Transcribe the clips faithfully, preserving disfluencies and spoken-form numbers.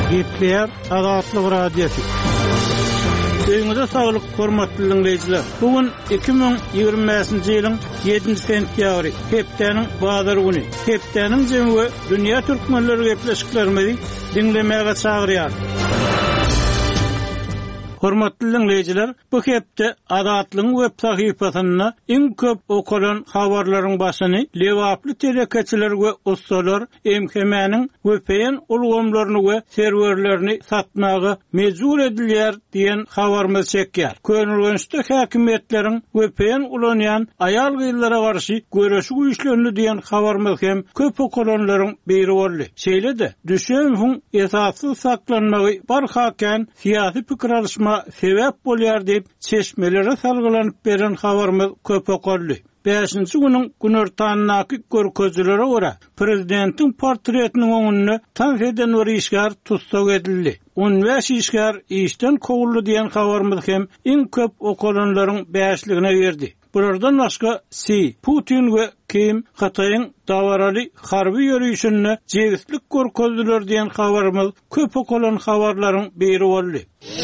Gepler Azatlyk Radiosu. Öňüňizde saglyk, hormatly dinleýijiler. Bugün iki bin ýygrimiňji ýylyň ýedinji sentýabry, hepdeniň bazar güni. Hepdeniň jemgy dünýä türkmenleri gepleşiklerimizi dinlemäge çagyrýar. Hormatly dinleýijiler, bu hepde Azatlyk web sahypasyna iň köp okulan habarlaryň başyny lewaply telekeçiler we ustalar emkemeniň webden ulgamlaryny we serwerlerini satmagy mejbur edilýär diýen habarymyz çekýär. Könülgençde häkimetleriň webden ulanýan aýal gyllara garşy göreşik güýçlerini diýen habarymyz hem köp okulanlaryň biri boldy. Şeýle-de düşen esasy saklanmagy barhaken syýasy pikir alışma sebep bolýar diýip çeşmelere salgylanyp beren habarymyz köp okurly. beşinji günüň günertannaky görkezlere görä prezidentiň portretiniň öňünde tan eden bir işgär tutsak edildi. on beş işgär işden kowuldy diýen habarymyz hem iň köp okulanlaryň beşligine berdi. Buradan başga Si, Putin we Kim Hataýyň dawaraly harby ýörüşini jegislik görkezdiler diýen habarymyz köp okulan habarlaryň biri boldy.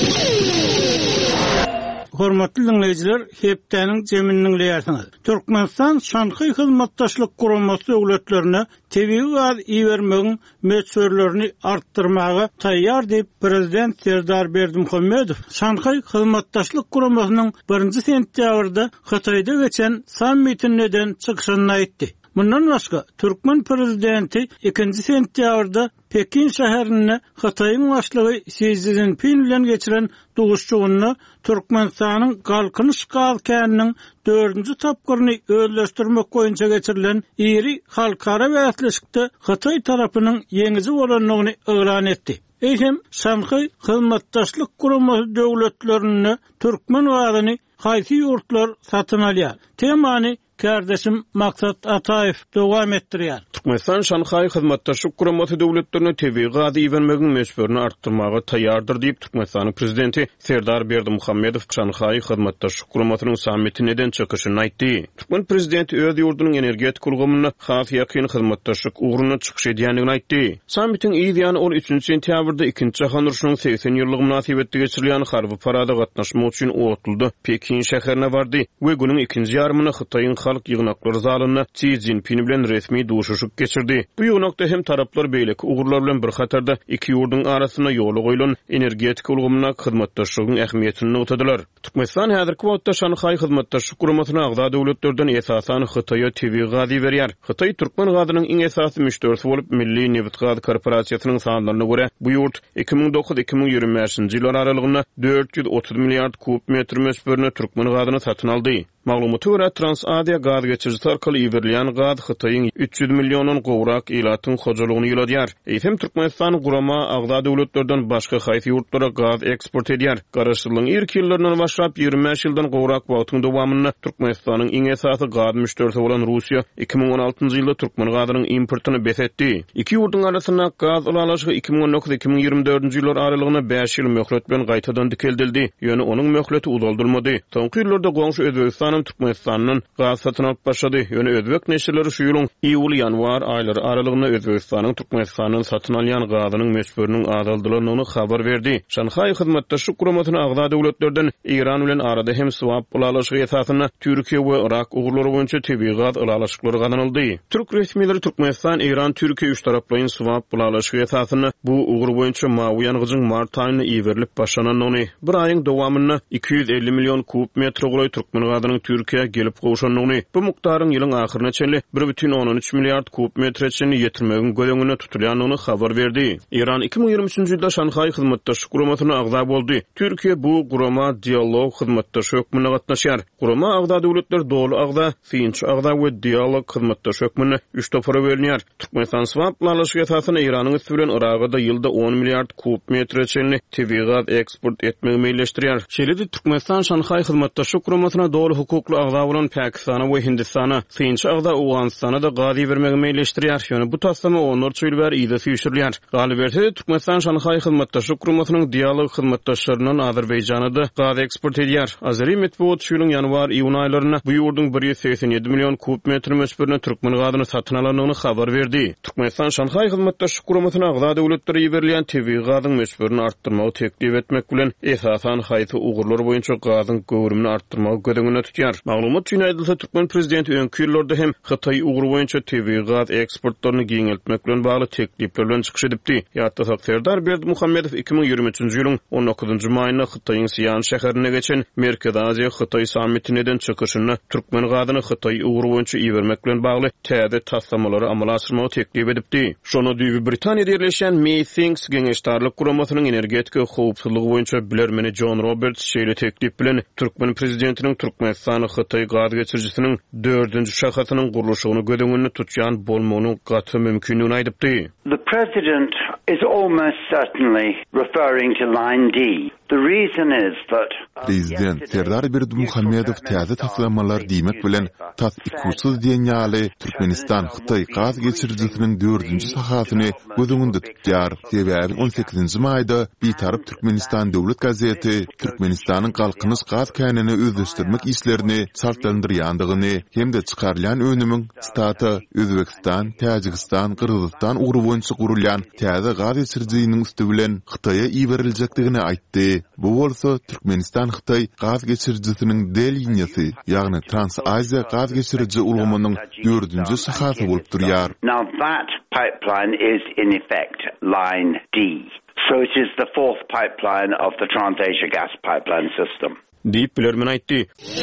Hormatly dinleýijiler, hepdeniň jeminiň leýärsiňiz. Türkmenistan Şanxy hyzmatdaşlyk guramasy döwletlerine tebii gaz iýermegiň meçhurlaryny artdyrmagy taýýar diýip prezident Serdar Berdimuhammedow Şanxy hyzmatdaşlyk guramasynyň birinji sentýabrda Hataýda geçen sammitininden çykyşyny aýtdy. Bundan başga Türkmen prezidenti ikinji sentýabrda Pekin şäherine Hataýyň başlygy Xi Jinping bilen geçiren duguşçugyny Türkmenistanyň galkynyş galkanynyň dördünji tapgyryny özleşdirmek boýunça geçirilen iri halkara wäsleşikde Hataý tarapynyň ýeňiji bolanyny elan etdi. Eýsem Şanxy hyzmatdaşlyk guramasy döwletlerini Türkmen wadyny haýsy ýurtlar satyn alýar. Temany Kardeşim Maksat Ataev dowam etdirýär. Türkmenistan Şanxy hyzmatdaşlyk guramasy döwletlerine tebii gaz iýermegiň meçhurlaryny artdyrmagy taýýardyr diýip Türkmenistanyň prezidenti Serdar Berdimuhammedow Şanxy hyzmatdaşlyk guramasynyň sammitininden çykyşyny aýtdy. Türkmen prezidenti öz ýurdunyň energetik ulgamyny has ýakyn hyzmatdaşlyk ugruna çykyş edýändigini aýtdy. Sammitiň ýygyny ol üçinji sentýabrda ikinji jahan uruşynyň seksen ýyllyk münasibetde geçirilýän harby parada gatnaşmak üçin otuldy. Pekin şäherine bardy we günüň ikinji ýarmyny Hataýyň halk ýygnaklar zalyna Xi Jinping bilen resmi duşuşyk geçirdi. Bu ýygnakda hem taraplar beýleki ugurlar bilen bir hatarda iki ýurdun arasyna ýoly goýulan energetik ulgamyna hyzmatdaşlygyň ähmiýetini noktadylar. Türkmenistan häzirki wagtda Şanxy hyzmatdaşlyk guramasyna agza döwletlerden esasan Hataýa tebii gaz berýär. Hataý türkmen gazynyň iň esasy müşterisi bolup Milli Neft Gaz Korporasiýasynyň sanlaryna görä bu ýurt iki bin dokuz iki bin ýygrimiňji ýylar aralygynda dört ýüz otuz milliard kub metr möspürine türkmen gazyny satyn aldy. Maglumaty görä Transasiýa gaz geçirjisi arkaly iýerilýän gaz Hataýyň üç yüz million gowrak ilatyň hojalygyny ýyladýar. Eýsem Türkmenistan gurama agza döwletlerden başga haýsy ýurtlara gaz eksport edýär. Garaşdyrylan ilk ýyllaryndan başlap ýigirme beş ýyldan gowrak wagtyň dowamyny Türkmenistanyň iň esasy gaz müşterisi bolan Russiýa iki bin on altyncy ýylda türkmen gazynyň importyny besetdi. Iki ýurdun arasyna gaz ulalaşygy iki bin on dokuz iki bin ýygrimi dördünji ýyllar aralygyna beş ýyl möhlet bilen gaýtadan dikeldildi. Ýöne onuň möhleti uzaldyrlmady. Soňky ýyllarda goňşy Özbekistan Türkmenistanyň gaz satyn alyp başlady. Ýöne Özbek neşirleri şu ýylyň iýul-ýanwar aýlary aralygynda Özbekistanyň Türkmenistanyň satyn alýan gazynyň meçhurlarynyň azaldylygyny habar berdi. Şanxy hyzmatdaşlyk guramasyna agza döwletlerden Iran bilen arada hem swap ulalaşygy esasyna Türkiýe we Irak ugurlary boýunça tebii gaz ulalaşyklary gananyldy. Türk resmiýetleri Türkmenistan, Iran, Türkiýe üç taraplyň swap ulalaşygy esasyna bu ugur boýunça mawy ýangyjyň mart aýyna iýerilip başlananyny, bir aýyň dowamyny iki yüz elli million kub metr gulaý türkmen gazynyň Türkiýe gelip gowşanyny, bu mukdaryň ýylyň ahyryna çenli bir бүтүн on üç milliard kub metreçini ýetirmegiň göýüňine tutulýanyny habar berdi. Iran iki bin ýygrimi üçinji ýylda Şanxy hyzmatdaşlyk guramasyna agza boldy. Türkiýe bu gurama dialog hyzmatdaşlyk hökmüne gatnaşýar. Gurama agza döwletler dolu agza, synç agza we dialog hyzmatdaşlyk hökmüne üç topara bölünýär. Türkmenistan swap ulalaşygy esasyna Iranyň üstü bilen Iragda ýylda on milliard kub metreçini tebii gaz eksport etmegi meýilleşdirýär. Şeýle-de Türkmenistan Şanxy hyzmatdaşlyk guramasyna dolu hukukly agda bolan Pakistana we Hindistana, synçy agda Awganistana da gady bermegi meýleşdirýär. Ýöne bu taslama onlar çöýler ýa-da süýşürler. Galiberde Türkmenistan Şanhaý hyzmatdaşlyk guramatynyň dialog hyzmatdaşlarynyň Azerbaýjana da gady eksport edýär. Azeri metbuat şuýylyň ýanwar-iýun aýlaryna bu ýurdun bir ýüz seksen ýedi million kub metr mösbürine türkmen gadyny satyn alanyny habar berdi. Türkmenistan Şanhaý hyzmatdaşlyk guramatyna agda döwletleri ýeberilýän tebii gadyň mösbürini artdyrmagy teklip etmek bilen esasan haýsy ugurlar boýunça gadyň göwrümini artdyrmagy gödüňine tutýar. Maglumat üçin aýdylsa Türkmen prezidenti öňkü ýyllarda hem Hytaý ugur boýunça tebii gaz eksportlaryny giňeltmek bilen bagly teklipler bilen çykyş edipdi. Ýa-da Serdar Berdimuhammedow iki ming ýigirme üçinji ýylyň on dokuzunjy maýynda Hytaýyň Siýan şäherine geçen Merkez Aziýa Hytaý sammitininden çykyşyny türkmen gadyny Hytaý ugur boýunça iýermek bilen bagly täze taslamалary amala aşyrmagy teklip edipdi. Şonu Düýbi Britaniýada ýerleşen Meetings geňeşdarlyk guramatynyň energetik howpsuzlygy boýunça bilermeni John Roberts şeýle teklip bilen Türkmen prezidentiniň Türkmenistany Hytaý gaz geçirjisiniň dördünji şahatynyň gurulşygyny gödüňünde tutýan bolmagynyň gaty mümkinligini aýdypdy. The president is almost certainly referring to line D. The reason is that Prezident Serdar Berdimuhammedow täze taslamalar diýmek bilen tas ikursuz diýen ýaly Türkmenistan Hytaý gaz geçirjisiniň dördünji sahatyny gözüňünde tutýar. Sebäbi on sekizinji maýda Bitarap Türkmenistan döwlet gazeti Türkmenistanyň galkynyş gaz känini özleşdirmek işlerini sartlandyrýandygyny hem de çykarılan önümüň staty Özbekistan, Täjikistan, Kyrgyzstan ugury boýunça gurulýan täze gaz geçirjisiniň üstü bilen Hytaýa iýeriljekdigini aýtdy. Bu bolsa Türkmenistan Hytaý gaz geçirjisiniň D liniýasy, ýagny Trans-Aziýa gaz geçirji ulgamanyň dördünji sahaty bolup durýar. Now that pipeline is in effect line D. So it is the fourth pipeline of the Trans-Asia gas pipeline system. Diýip bilermen aýtdy.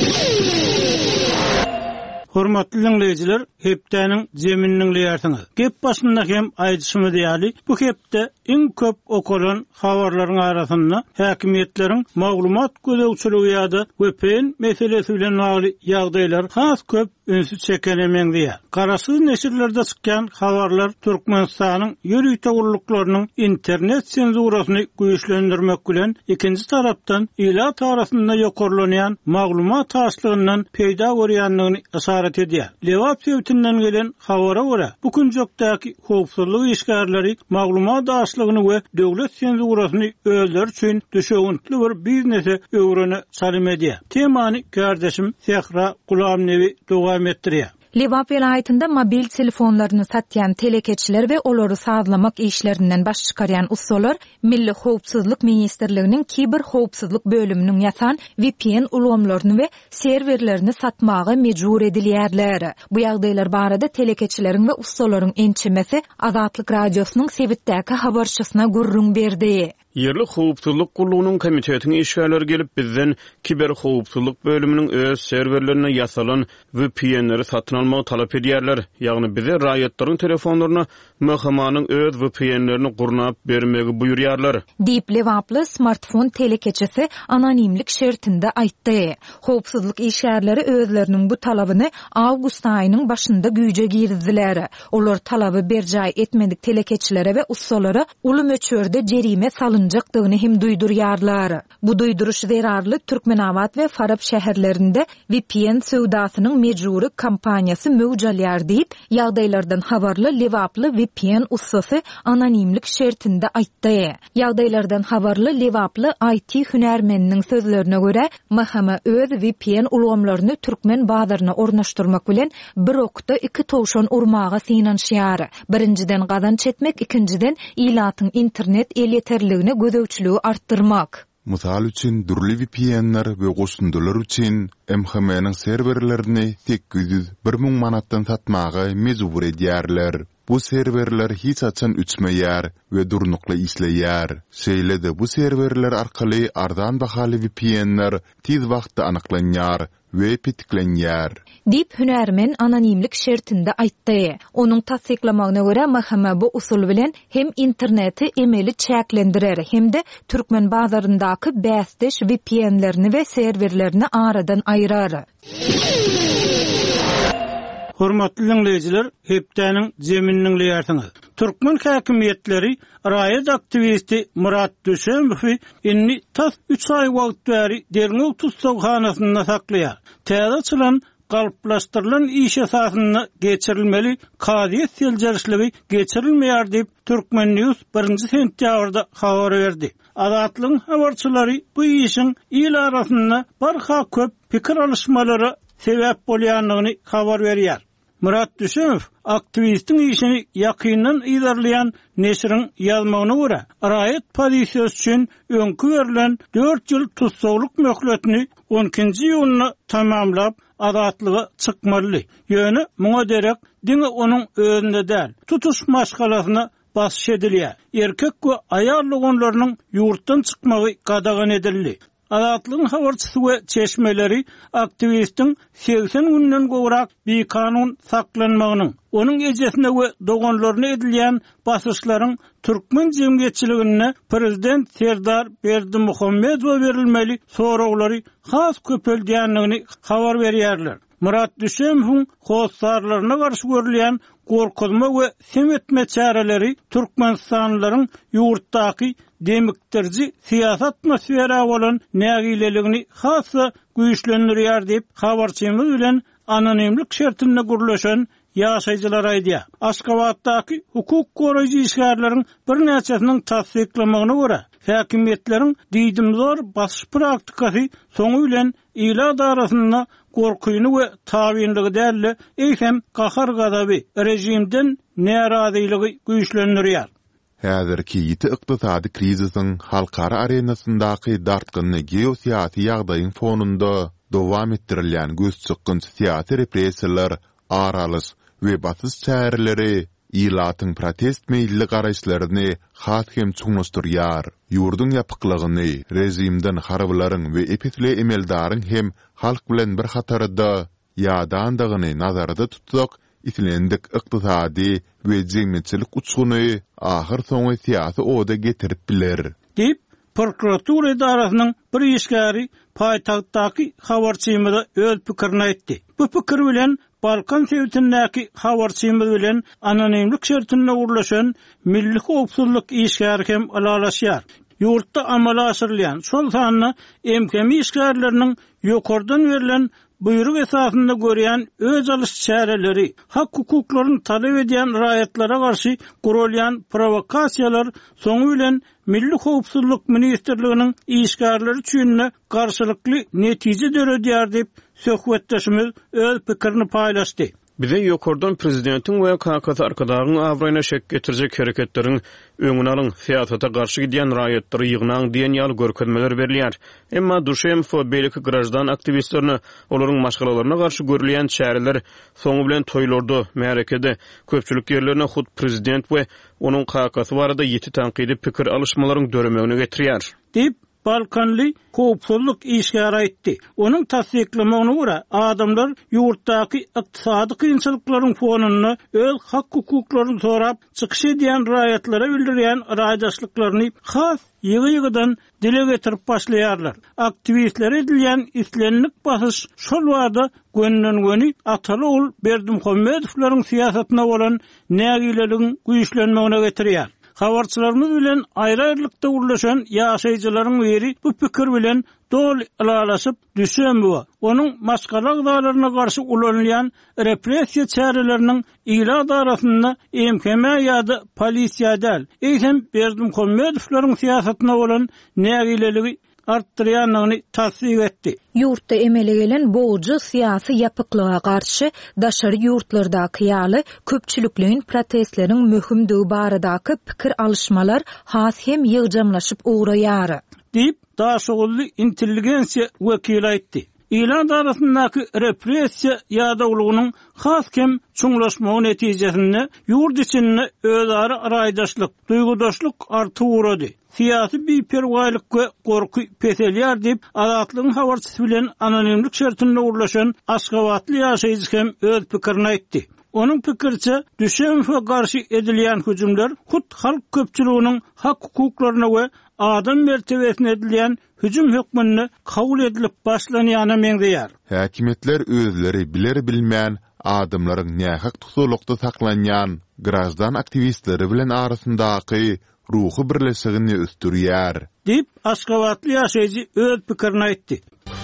Hormatly dinleyijiler, hepdäniň jemininiň ýertiňiz. Gep başynda hem aýdyşymy diýäli, bu hepde iň köp okulan habarlaryň arasynda häkimetleriň maglumat gödäwçiligi ýa-da W P N meselesi bilen bagly ýagdaýlar has köp önsüz çekenemeňdi. Garaşy neşirlerde çykkan habarlar Türkmenistanyň ýöri togurlyklarynyň internet senzurasyny güýçlendirmek bilen ikinji tarapdan ilat arasynda ýokarlanýan maglumat taşlygyndan peýda bolýanlygyny asaret edýär. Lewap sewtinden gelen habara görä, bu günjokdaky howpsuzlyk işgärleri maglumat taşlygyny we döwlet senzurasyny özler üçin düşegüntli bir biznese öwrüne salim edýär. Temany kardeşim Sehra Gulamnewi dowam etdirýär. Lewap vilayetinde mobil telefonlaryny satýan telekeçiler we olary sazlamak işlerinden baş çykarýan ustalar Milli Howpsuzlyk Ministrliginiň kiber howpsuzlyk bölüminiň ýatan V P N ulgamlaryny we serwerlerini satmagy mejbur edilýärler. Bu ýagdaýlar barada telekeçileriň we ustalaryň ençemesi Azatlyk radiosynyň sebitdäki habarçysyna gurrun berdi. Yerli howpsuzlyk gurulunyň komitetiniň işgärleri gelip bizden kiber howpsuzlyk bölüminiň öz serwerlerine ýasalan V P N'leri satyn almagy talap edýärler. Ýagny bize raýatlaryň telefonlaryna möhmanyň öz V P N'lerini gurnap bermegi buýurýarlar. Diýip Lewaply smartfon telekeçesi anonimlik şertinde aýtdy. Howpsuzlyk işgärleri özleriniň bu talabyny awgust aýynyň başynda güýje girdiler. Olar talaby berjaý etmedik telekeçilere we ustalara uly möçörde jerime salynjakdygyny hem duýdurýarlar. Bu duýduruş zerarly Türkmenawat we Farab şäherlerinde V P N söwdasynyň mejburi kampaniýasy möwjalýar diýip ýagdaýlardan habarly Lewaply V P N ustasy anonimlik şertinde aýtdy. Ýagdaýlardan habarly Lewaply I T hünärmeniniň sözlerine görä, mahkama öz V P N ulgamlaryny türkmen bazaryna ornaşdyrmak bilen bir okda iki towşan urmaga synanşýar. Birinciden gazan çetmek, ikinciden ilatyň internet elýeterligini gödäwçiligi artdyrmak. Mysal üçin durly V P N'ler we goşundylar üçin M H M'niň serwerlerini tek yüz bir ming manatdan satmagy mejbur edýärler. Bu serwerler hiç açan üçmeýär we durnukly işleýär. Şeýle-de bu serwerler arkaly ardan bahaly V P N'ler tiz wagtda anyklanýar we pitiklenýär. Diýip hünärmen anonimlik şertinde aýtdy. Onuň tasdiklamagyna görä mahkama bu usul bilen hem interneti emeli çäklendirer hem de türkmen bazaryndaky bäsdeş V P N'lerini we serwerlerini aradan aýrar. Hormatly dinleyijiler, hepdäniň jemininiň ýertiňiz. Türkmen häkimetleri raýat aktivisti Murat Düşemowy inni tas üç ay wagt bäri Derňew tutsaghanasynda saklaýar. Täze açylan galplaşdyrılan iş esasyny geçirilmeli, kadyet seljerişligi geçirilmeýär diýip Türkmen News birinji sentýabrda habar berdi. Adatlyň habarçylary bu işin il arasynda barha köp pikir alışmalary sebäp bolýanlygyny habar berýär. Murat Düşemow aktivistin işini yakından idarlayan Neşrin yazmagyna görä, raýat polisiýasy üçin öňkü berilen dört ýyl tutsaglyk möhletini on ikinji ýylyna tamamlap adatlygy çykmaly. Ýöne muňa derek diňe onuň özünde däl, tutuş maşgalasyna basyş edilýär. Erkek we aýal ogonlarynyň ýurtdan çykmagy gadagan edildi. Adatlyň habarçysy we çeşmeleri aktivistin seksen günden gowrak bir kanun saklanmagynyň, onuň ejesine we dogonlaryna edilýän basyşlaryň Türkmen jemgyýetçiligine prezident Serdar Berdimuhammedow berilmeli soraglary has köpeldiýänligini habar berýärler. Murat Düşemowyň hossarlaryna garşy görülýän gorkuzma we semetme çäreleri Türkmenistanlylaryň ýurtdaky demiktirji siyasat atmosfera bolan nägileligini hassa güýçlendirýär diýip habarçymyz bilen anonimlik şertinde gurlaşan ýaşaýjylar aýdýar. Aşgabatdaky hukuk goraýjy işgärleriň bir näçesiniň tasdiklamagyna görä, häkimetleriň diýdimzor basyş praktikasy soňu bilen ila darasynda gorkuýuny we tabinligi däli eýsem gahar gadaby rejimden närazyligi güýçlendirýär. Häzirki ýiti ykdysady krizisiň halkara arenasyndaky dartgyny geosiýasy ýagdaýyň fonunda dowam etdirilýän göz siyasi repressiýalar, aralys we basyş çäreleri ilatyň protest meýilli garaşlaryny has hem çuňlaşdyrýar. Ýurdun ýapyklygyny, rejimden harblaryň we epitli emeldaryň hem halk bilen bir hatarda ýadandygyny nazarda tutsak, islendik ykdysady we jemgyýetçilik uçguny ahir soňy siyasy oda getirip biler. Dip prokuratura idarasynyň bir işgäri paýtagtdaky habarçymyza öz pikirini aýtdy. Bu pikir bilen Balkan sewtindäki habarçymyz bilen anonimlik şertinde gurlaşan Milli Howpsuzlyk işgäri hem alalaşýar. Ýurtda amala aşyrylýan şol sanyny M K M işgärleriniň ýokardan berilen buyruk esasında görýän öz alış çäreleri, hak hukuklaryny talep edýän raýatlara garşy gurulýan provokasiýalar soňu bilen Milli Howpsuzlyk Ministrliginiň işgärleri üçin garşylykly netije döredýär diýip söhbetdeşimiz öz pikirini paýlaşdy. Bize ýokardan prezidentin we K K arkadagyň awraýyna şek getirjek hereketleriň öňüne alyň siyasata garşy gidýän raýatlary ýygnaň diýen ýaly görkezmeler berilýär. Emma Düşemow belki grajdan aktivistlerini olaryň maşgalalaryna garşy görülýän çäreler soňu bilen toýlarda, märekede köpçülik ýerlerine hut prezident we onuň K K barada ýeti tanqidi pikir alışmalaryň döremegine getirýär. Diýip Balkanly howpsuzlyk işgäri aýtdy. Onuň tasdiklamagyna görä, adamlar ýurtdaky ykdysady kynçylyklaryň fonunda öz hak hukuklaryny sorap çykyş edýän raýatlara bildirýän raýdaşlyklaryny has ýygy-ýygydan dile getirip başlaýarlar. Aktivistler edilýän islenlik basyş şol wagda gönlen-göni Atalyoğul Berdimuhammedowlaryň siýasatyna bolan nägileligiň güýçlenmegine getirýär. Habarçylarymyz bilen aýry-aýrylykda gurlaşan ýaşaýjylaryň biri bu pikir bilen dol alalaşyp Düşemow, onuň maşgala gydalaryna garşy ulanýan repressiýa çäreleriniň ila darasynda M K M ýa-da polisiýa däl, eýsem Berdimuhammedowlaryň siýasatyna bolan nägileligi artdyrýanlygyny tasdik etdi. Ýurtda emele gelen boğucu siyasi ýapyklyga garşy daşary ýurtlardaky ýaly köpçülikliň protestleriň möhümdigi baradaky pikir alışmalar has hem ýygjamlaşyp uğraýar. Diýip daşagully intelligensiýa wekili aýtdy. İlan arasındaky repressiýa ýa-da has kem çuňlaşmagy netijesinde ýurt içinde özara raýdaşlyk, duýgudaşlyk arty urady. Siyasi biperwaýlyk we gorky peselýär diýip adatlyň habarçysy bilen anonimlik şertinde gurlaşan Aşgabatly ýaşaýjy hem öz pikirini aýtdy. Onuň pikirçe Düşemowa garşy edilýän hüjümler hut halk köpçüliginiň hak hukuklaryna we adam mertebesine edilýän hüjüm hökmünde kabul edilip başlanýany meňzeýär. Häkimetler özleri biler bilmän adamlaryň nähak tutulukda saklanýan grajdan aktivistleri bilen arasyndaky ruhy birleşigini östürýär. Dip Aşgabatly ýaşaýjy öz pikirini aýtdy.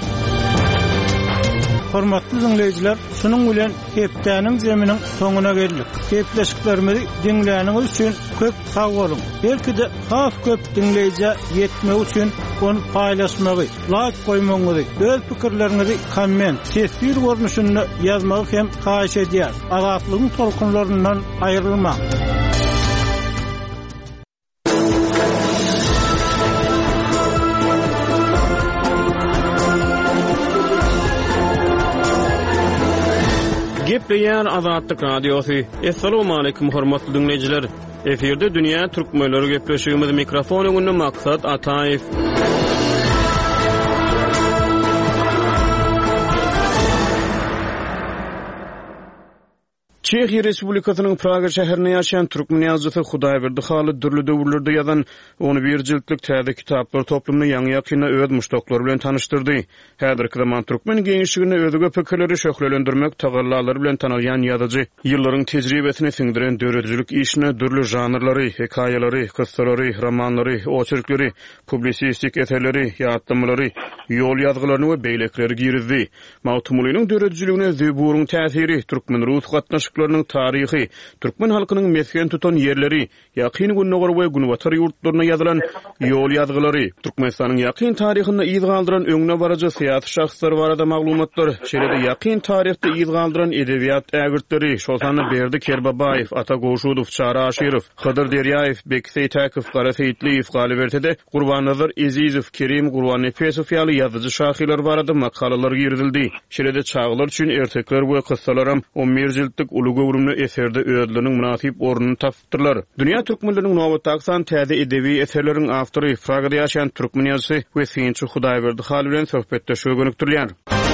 Hormatly dinleýijiler, şunuň bilen hepdäniň zeminiň soňuna geldik. Hepleşiklerimizi dinläniňiz üçin köp sag bolun. Belki-de has köp dinleýije ýetmek üçin onu paýlaşmagy, like goýmagy, öz pikirleriňizi komment, sesli görnüşinde ýazmagy hem haýyş edýär. Azatlygyň tolkunlaryndan aýrylma. Gepleýän Azatlyk radiosy. Assalamu alaykum hormatly dinleýijiler. Eferde dünýä türkmenleri gepleşigimiz mikrofon öňünde maksat Ataýew. Çehiýa Respublikasynyň Praga şäherinde ýaşaýan türkmen ýazgysy Hudaýberdi Haly dürli döwürlerde ýazan onu bir jiltlik täze kitaplar toplumyny ýaňy ýakyna öz muşdoklary bilen tanıştyrdy. Häzirki zaman türkmen geňişligini özüge pikirleri şöhrelendirmek tagallalary bilen tanylýan ýazyjy ýyllaryň tejribesini siňdiren döredjilik işine dürli janrlary, hekaýalary, kyssalary, romanlary, oçerkleri, publisistik eserleri, ýatlamlary, ýol ýazgylaryny we beýlekleri girizdi. Mawtumulynyň döredjiligine züburyň täsiri türkmen rus gatnaşyklarynyň taryhy, türkmen halkynyň mesken tutan ýerleri, ýakyn günneger we günwatar ýurtlaryna ýazylan ýol ýazgylary, Türkmenistanyň ýakyn taryhyny ýyz galdyran öňüne barajy syýasy şahslar barada maglumatlar, şeýle ýakyn taryhda ýyz galdyran edebiýat ägirtleri, şolsany Berdi Kerbabaýew, Ata Goşudow, Çara Aşyrow, Hydyr Derýaýew, Bekseý Täkiw, Gara Seýitliýew, Galybertede Gurbannazar Ezizow, Kerim Gurban Efesow ýaly ýazyjy şahylar barada makalalar girdildi. Şeýle çağlar üçin ertekler we kıssalaram on bir jiltlik uly gowrumly eserde öýdleriň münasip ornuny tapdyrlar. Dünýä türkmenläriniň nowatdakysan täze edebi eserleriň awtory Pragada ýaşaýan türkmen ýazgysy we Finçi Hudaýberdi Haly bilen söhbetdeşige gönükdirýär.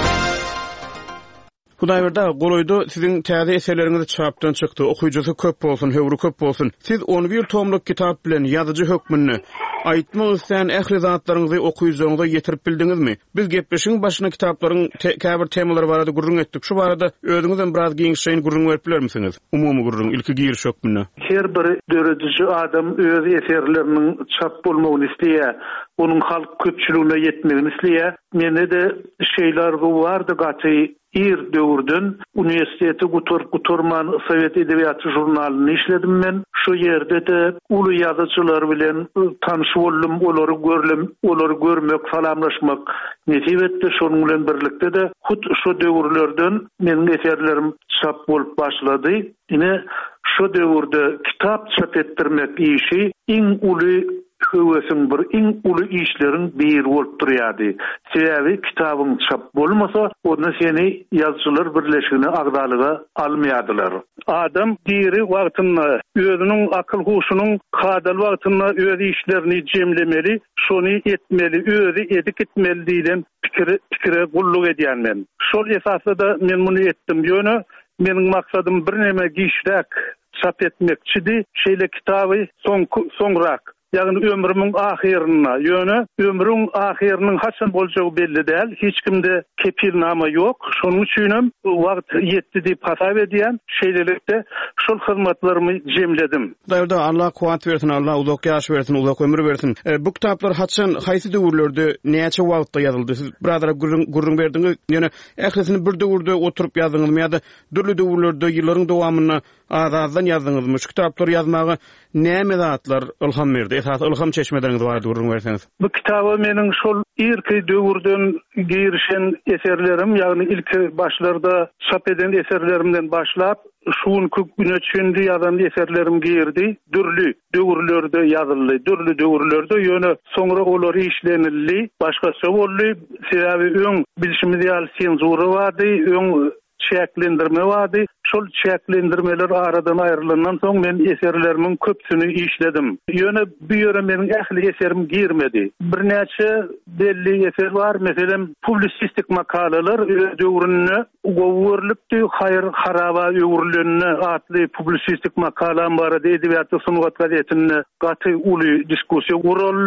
Hudaýberdi goloýdy, siziň täze eserleriňiz çapdan çykdy, okuyjusy köp bolsun, höwrü köp bolsun. Siz on bir tomlyk kitap bilen ýazyjy hökmünni aýtmak üçin ähli zatlaryňyzy okuyjanyňyza ýetirip bildiňizmi? Biz gepleşiň başyna kitaplaryň käbir temalary barada gurrun etdik. Şu barada özüňizden biraz giňişeýin gurrun berip bilermisiniz? Umumy gurrun ilki giriş hökmünni. Her bir dörediji adam öz eserleriniň çap bolmagyny isleýär. Onun halk köpçüligine ýetmegini isleýär. Mende de şeýler bardy gaty ir döwürden universiteti gutur guturman Sowet edebiýaty jurnalyny işledim men. Şu ýerde de uly ýazyjylar bilen tanyş boldum, olary görlüm, olary görmek, salamlaşmak nesip etdi. Şonuň bilen birlikde de hut şu döwürlerden meniň eserlerim çap bolup başlady. Ine şu döwürde kitap çap etdirmek işi iň uly höwesiň bir iň uly işleriň biri bolup durýardy. Sebäbi kitabyň çap bolmasa, onda seni ýazgylar birleşigine agdalyga almaýardylar. Adam diri wagtyna özüniň akıl huşunyň kadal wagtyna öz işlerini jemlemeli, şonu etmeli, özü edik etmeli diýen pikiri pikire gulluk edýän men. Şol esasda men muny etdim ýöne, meniň maksadym bir neme gişrak çap etmekçidi. Şeýle kitaby soň soňrak ýagny ömrümiň ahyrına ýöne, ömrüň ahyrnyň haçan boljagy belli däl, hiç kimde kepilnama ýok. Şonuň üçin wagt ýetdi diýip hasap edýän, şeýlelikde şol hyzmatlarymy jemledim. Daýda Allah kuwat bersin, Allah uzak ýaş bersin, uzak ömür bersin. E, bu kitaplar haçan haýsy döwürlerde, näçe wagtda ýazyldy? Siz biradara gurrun gurrun berdiňiz, ýöne ählisini bir döwürde oturup ýazdyňyzmy ýa-da dürli döwürlerde ýyllaryň dowamyna azazdan ýazdyňyzmy? Şu kitaplar ýazmagy näme zatlar ilham berdi? Esas ilham çeşmeleriniz bardy gurrun berseniz. Bu kitaba meniň şol irki döwürden girişen eserlerim, ýagny ilki başlarda çap eden eserlerimden başlap şuňky güne çündi ýazan eserlerim girdi. Dürli döwürlerde ýazyldy, dürli döwürlerde ýöne soňra olary işlenildi. Başgasy boldy. Sebäbi öň bilişimiz ýaly senzura bardy, öň çäklendirme bardy. Şol çäklendirmeler aradan aýrylandan soň men eserlerimin köpsini işledim. Ýöne bu ýöre meniň ähli eserim girmedi. Bir näçe belli eser bar, meselem publisistik makalalar döwründe gowurlypdy, haýır haraba öwürlerine atly publisistik makalam barada Edebiyat we Sungat gazetinde gaty uly diskussiýa guruldy.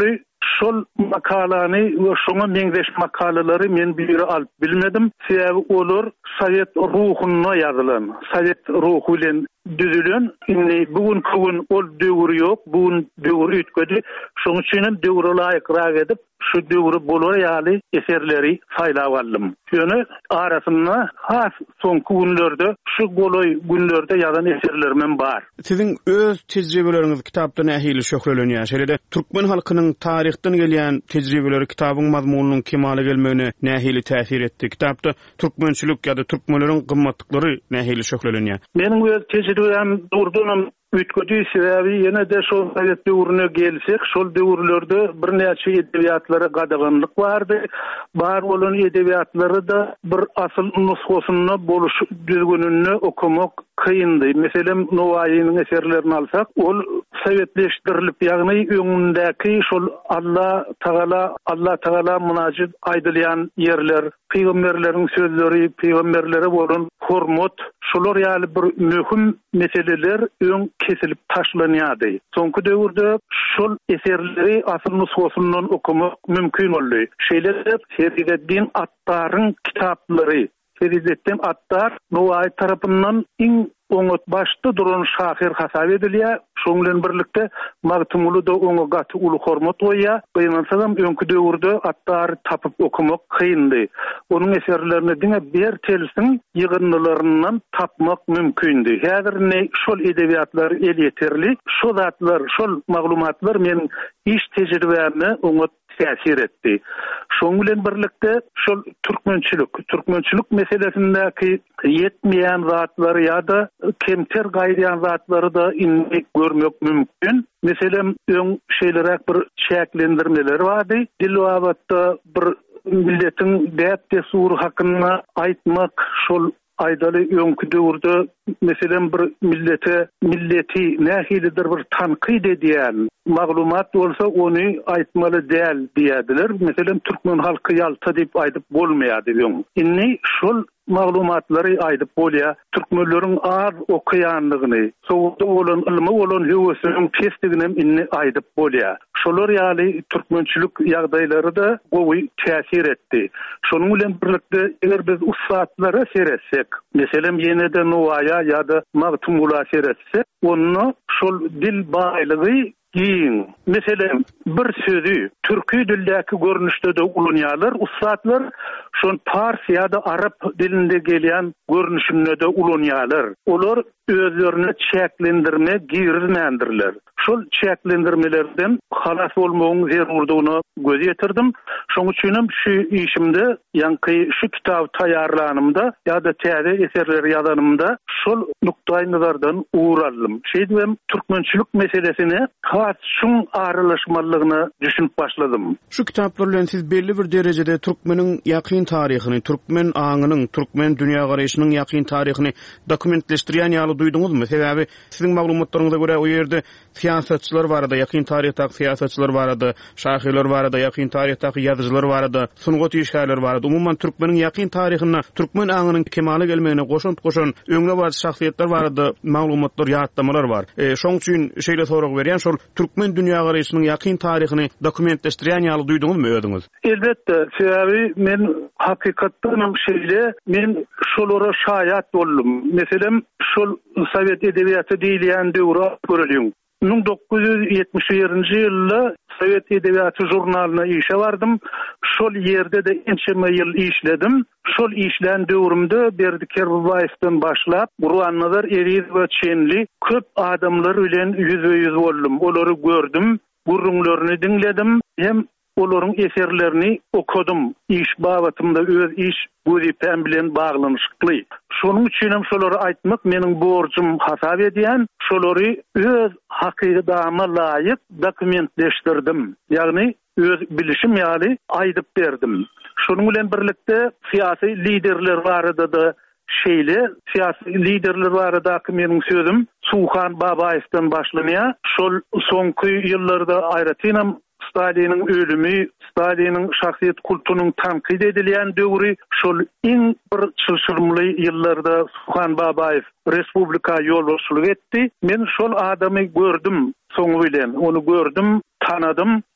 şol makalany we şoňa meňzeş makalary men biri alyp bilmedim. Sebäbi olar Sovet ruhunyna ýazylan, Sovet ruhu bilen düzülen. Indi bugun gün ol döwür ýok, bugun döwür ötgedi. Şoň üçin hem döwre laýyk edip şu döwri bolar ýaly eserleri saýlap aldym. Şonu arasynda has soňky günlerde şu goloy günlerde ýazan eserlerim bar. Sizin öz tejribeleriniz kitapda nähili şöhrelenýär. Şeýle türkmen halkynyň taryhdan gelýän tejribeleri kitabyň mazmunynyň kemale gelmegine nähili täsir etdi. Kitapda türkmençilik ýa-da türkmenleriň gymmatlyklary nähili şöhrelenýär. Meniň öz tejribem durdunam ütgüdi sebäbi ýene de şol Sovet döwrüne gelsek, şol döwürlerde bir näçe edebiýatlara gadaganlyk bardy. Bar bolan edebiýatlary da bir asyl nusxasyny boluş düzgününü okumak kıyındy. Meselem Nowaýynyň eserlerini alsak, ol Sovetleşdirilip, ýagny öňündäki şol Allah Taala, Allah Taala munajat aýdylýan ýerler, peýgamberleriň sözleri, peýgamberlere bolan hormat, şolar ýaly bir möhüm meseleler öň kesilip taşlanýardy. Soňky döwürde şol eserleri asyl nusxasyndan okumak mümkin boldy. Şeýle Ferideddin Attaryň kitaplary, Ferideddin Attar Nowaý tarapyndan iň oňat başda duran şahyr hasap edilýär. Şoň bilen birlikde magtumuly da oňa gaty uly hormat goýýar. Beýmansam öňkü döwürde Attary tapyp okumak kıyındy. Onuň eserlerini diňe bir telsiň ýygynlaryndan tapmak mümkindi. Häzir ne şol edebiýatlar el ýeterli, şol zatlar, şol maglumatlar men iş tejribämi oňa täsir etdi. Şoň bilen birlikde şol türkmençilik, türkmençilik meselesindäki yetmeýän zatlar ýa-da kemter gaýryan zatlary da indi görmek mümkin. Meselem öň şeýlerek bir çäklendirmeler bardy. Dilwabatda bir milletiň däp desur hakyna aýtmak, şol aýdaly öňkü döwürde meselem bir millete milleti nähilidir bir tanqid edýän maglumat bolsa onu aýtmaly däl diýdiler. Meselem türkmen halky ýalta diýip aýdyp bolmaýady ýöň. Inni şol maglumatlary aýdyp bolýar. Türkmenleriň az okuýanlygyny, sowda bolan ilmi bolan hewesiniň kesdigini inni aýdyp bolýar. Şolar ýaly türkmençilik ýagdaýlary da gowy täsir etdi. Şonuň bilen birlikde eger biz ussatlara seretsek, meselem ýene de Nowaýa ýa-da magtumula seretsek, onu şol dil baýlygy giň. Meselem bir sözü türkü dildäki görnüşde de ulanýarlar, ussatlar şol Fars ýa-da Arap dilinde gelýän görnüşinde de ulanýarlar. Olar özlerini çäklendirme girizmändirler. Şol çäklendirmelerden halas bolmagyň zerurdygyny göz ýetirdim. Şoň üçin hem şu işimde, ýa-ni şu kitap taýýarlanymda ýa-da täze eserler ýazanymda şol nukdaý nazardan uğraldım. Şeýdem türkmençilik meselesini has şuň aralaşmalygyny düşünüp başladym. Şu kitaplar bilen siz belli bir derejede türkmeniň ýakyn taryhyny, türkmen aňynyň, türkmen dünýä garaýşynyň ýakyn taryhyny dokumentleşdirýän ýaly duýduňyzmy? Sebäbi siziň maglumatlaryňyza görä o ýerde siýasatçylar barada, ýakyn taryhdaky siýasatçylar barada, şahylar barada, ýakyn taryhdaky ýazyjylar barada, sungat işgärler barada. Umumyň türkmeniň ýakyn taryhyna, türkmen aňynyň kemale gelmegine goşun goşun öňe bar şahsiýetler barada maglumatlar ýatdamalar bar. E, şoň üçin şeýle sorag berýän şol türkmen dünýä garaýşynyň ýakyn taryhyny dokumentleşdirýän ýaly duýduňyzmy öýdüňiz? Elbetde, sebäbi men hakykatdan şeýle men şolara şaýat boldum. Meselem şol Sovet edebiýaty diýilýän döwre görelýär. bin dokuz yüz ýetmişinji ýylda Sovet edebiýaty jurnalyna işe bardım. Şol ýerde de ençeme ýyl işledim. Şol işlän döwrümde Berdi Kerbaýewden başlap, Gurban-Nazar Eriz we Çenli köp adamlar bilen ýüze-ýüz boldum. Olary gördüm, gurrunlaryny dinledim. Hem olaryň eserlerini okudum. İş babatymda öz iş gözipem bilen baglanyşykly. Şonuň üçin hem şolary aýtmak meniň borjum hasap edýän. Şolary öz hakykydama laýyk dokumentleşdirdim. Ýagny öz bilişim ýaly aýdyp berdim. Şonuň bilen birlikde syýasy liderler barada da şeýle syýasy liderler barada meniň sözüm Suhan Babaýewden başlanýar. Şol soňky ýyllarda aýratynam Stalin'in ölümü, Stalin'in şahsiyet kultunun tanqid edilýän döwri, şol iň bir çylşyrmly ýyllarda Suhan Babaýew respublika ýolbaşçylyk etdi. Men şol adamy gördüm soňu bilen, onu gördüm, tanadım. Hem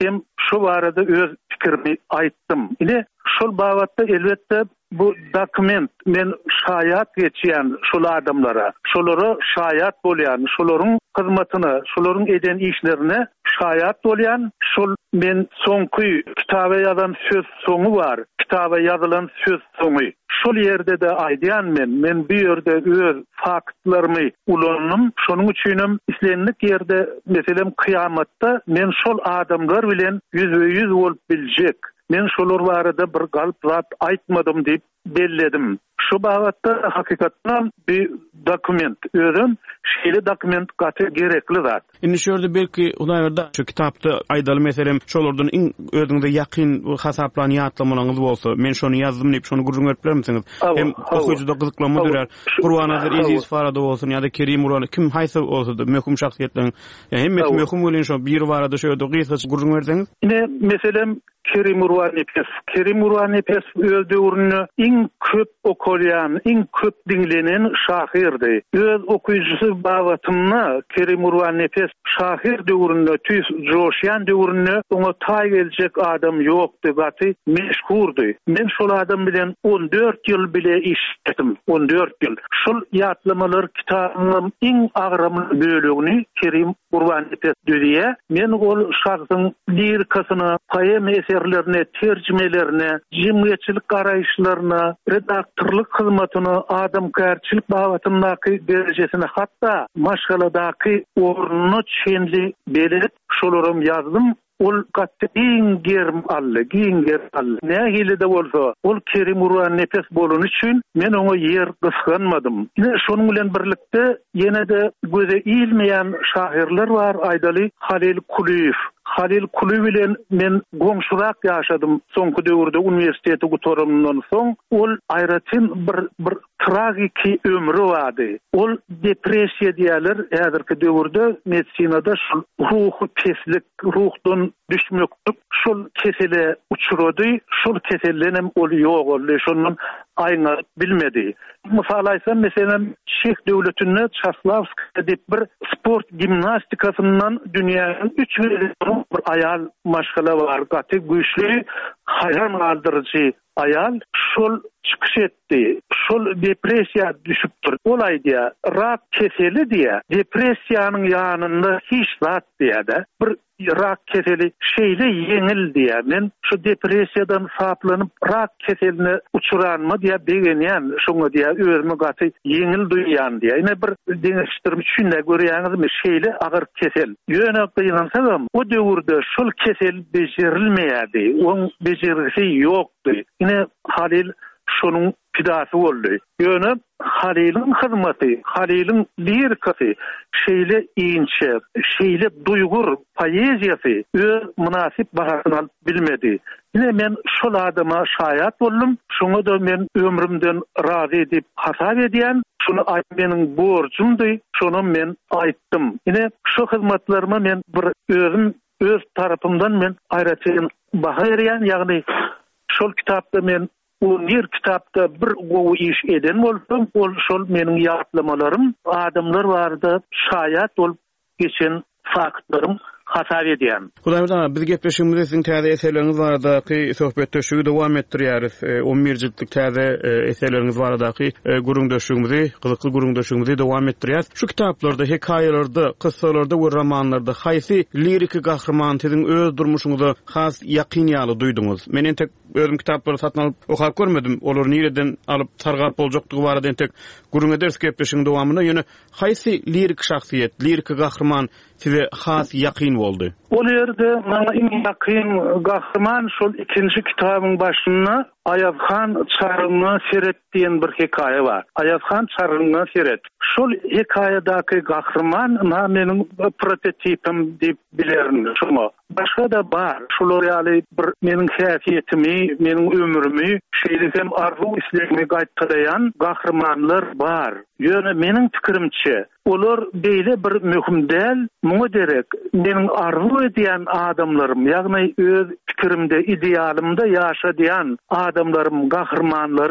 şu barada öz pikirimi aýtdym. Ine şol babatda elbetde bu dokument men şayat geçýän şol adamlara, şolary şayat bolýan, şolaryň hyzmatyna, şolaryň eden işlerine şayat bolýan, şol men soňky kitaba ýazan söz soňu bar, kitaba ýazylan söz soňu. Şol ýerde de aýdýan men, men bu ýerde öz faktlarymy ulannym, şonuň üçinem islenlik ýerde, meselem kıyamatda men şol adamlar bilen yüzbe-yüz bolup biljek. Men şolar barada bir galp zat aýtmadym diýip belledim. Şu bagatda hakykatdan bir dokument, özüm şeýle dokument gaty gerekli zat. Indi şöyle belki ulaylarda şu kitapda aýdaly meselem şolardan iň özüňde ýakyn hasaplan ýatlamalaryňyz bolsa, men şonu ýazdym diýip şonu gurrun öpüp bermisiňiz? Hem okuýjyda gyzyklanma dürer. Qur'an Azir Iziz Farada bolsun ýa-da Kerim Urani kim haýsy bolsa da möhüm şahsiýetler. Hem möhüm bolan şo bir barada şöyle gyzykça gurrun berseňiz? Ine meselem Kerim Urani pes. Kerim Urani pes öz döwrüne iň köp okulyan, iň köp dinlenen şahirdi. Öz okuyucusu babatyna Kerim Urani pes şahir döwründe tüs joşyan döwründe oňa taý geljek adam ýokdy, gaty meşhurdy. Men şol adam bilen on dört ýyl bile iş etdim. on dört ýyl. Şol ýatlamalar kitabynyň iň agramly bölegini Kerim Urani pes düýýär. Men ol şahsyň lirikasyna, poema eserlerine, tercümelerine, cemiyetçilik garaýşlaryna, redaktorluk hyzmatyna, adamkärçilik babatyndaky derejesine, hatda maşgaladaky ornuny çenli belep şolarym ýazdym. Ol gatty iň germ ally, iň germ ally. Nähili de bolsa, ol Kerim Urani nefes bolan üçin men oňa ýer gysganmadym. Ine şonuň bilen birlikde ýene de göze ilmeýän şahirler bar, aýdaly Halil Kuliýew. Halil Kuliýew bilen men goňşurak ýaşadym. Soňky döwürde uniwersiteti gutarymdan soň ol aýratyn bir bir tragiki ömrü vardy. Ol depressiýa diýerler, häzirki döwürde medisinada şol ruhy peslik, ruhdan düşmeklik şol kesele uçurady. Şol kesellenem ol ýok boldy. Şondan aýna bilmedi. Mysal aýsam, meselem Çek döwletinde Çaslavsk diýip bir sport gimnastikasyndan dünýäniň üç milyon bir ayal maşgala bar, gaty güýçli, haýran galdyrjy ayal şol çıkış etdi. Şol depressiýa düşüpdir. Olay diýär, rak keseli diýär. Depressiýanyň ýanynda hiç zat diýär. Bir rak keseli şeýle yeňil diýär. Men şu depressiýadan saplanyp rak keseline uçuranmy diýär begenýän. Şoňa diýär özümi gaty yeňil duýýan diýär. Ine bir deňişdirme üçin de görýäňizmi şeýle agyr kesel. Ýöne gynansaňam o döwürde şol kesel bejerilmeýärdi. Oň bejergisi ýokdy. Ine Halil şonuň pidasy boldy. Ýöne Halil'in hyzmaty, Halil'in lirikasy şeýle iňçe, şeýle duýgur poeziýasy öz münasip bahasyny alyp bilmedi. Ine men şol adama şaýat boldum. Şoňa da men ömrümden razy edip hasap edýän, şunu aýtmak meniň borjumdy. Şonu men aýtdym. Ine şu hyzmatlaryma men bir özüm öz tarapymdan men aýratyn baha berýän, ýagny şol kitapda men o nir kitapda bir gowy iş eden bolsam, ol şol meniň ýatlamalарym, adamlar barada şaýat bolup geçen faktlarym hasap edýän. Hudaýberden biz gepleşýümiz siziň täze eserleriňiz baradaky söhbetde şu dowam etdirýäris. on bir jiltlik täze eserleriňiz baradaky guruldaşygyňyzy, gyzykly guruldaşygyňyzy dowam etdirýäris. Şu kitaplarda, hekaýelerde, kyssalarda we romanlarda haýsy lirik gahrman siziň öz durmuşyňyzda has ýakyn ýaly duýduňyz? Men entek özüm kitaplary satyn alyp okap görmedim. Olar nireden alyp targap boljakdygy barada entek gurulma ders gepleşigiň dowamynda ýöne haýsy lirik şahsiýet, lirik gahrman size has ýakyn boldy? Ol ýerde maňa iň ýakyn gahrman şol ikinji kitabyň başynda Ayazhan Çarıňy Seret diýen bir hekaýe bar. Ayazhan Çarıňy Seret. Şol hekaýadaky gahrman na meniň prototipim diýip bilerim şoňa. Başga da bar. Şolar ýaly bir meniň häsiýetimi, meniň ömrümi şeýlesem arzu islegimi gaýtdyrýan gahrmanlar bar. Ýöne meniň pikirimçe olar beýle bir möhüm däl, muňa derek meniň arzu edýän adamlarym, ýagny öz pikirimde, idealymda ýaşadýan adamlarym, gahrmanlarym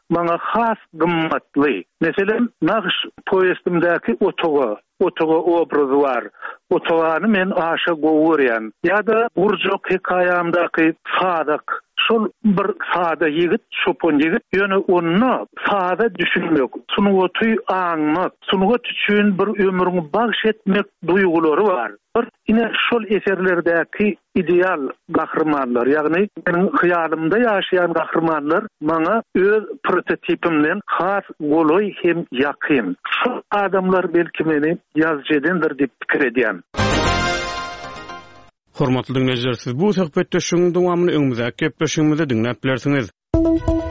bana has gymmatly. Mesela naqş poestimdäki otoga, otoga obrazy var. Otogany men aşa gowuryan. Ya da Burjok hikayamdaky Sadak şol bir sada yigit, şopon yigit, ýöne onu sada düşünmek, sunuga tuy aňmak, sunuga tüçün bir ömrüňi bagş etmek duýgulary var. Ine şol eserlerdäki ideal gahrmanlar, ýagny meniň hyýalymda ýaşaýan gahrmanlar maňa öz prototipimden has goloy hem ýakyn. Şu adamlar belki meni ýazjydendir diýip pikir edýän. Hormatly dinleyijiler, siz bu söhbetde şuň dowamyny öňümizde gepleşigimizde dinläp bilersiňiz.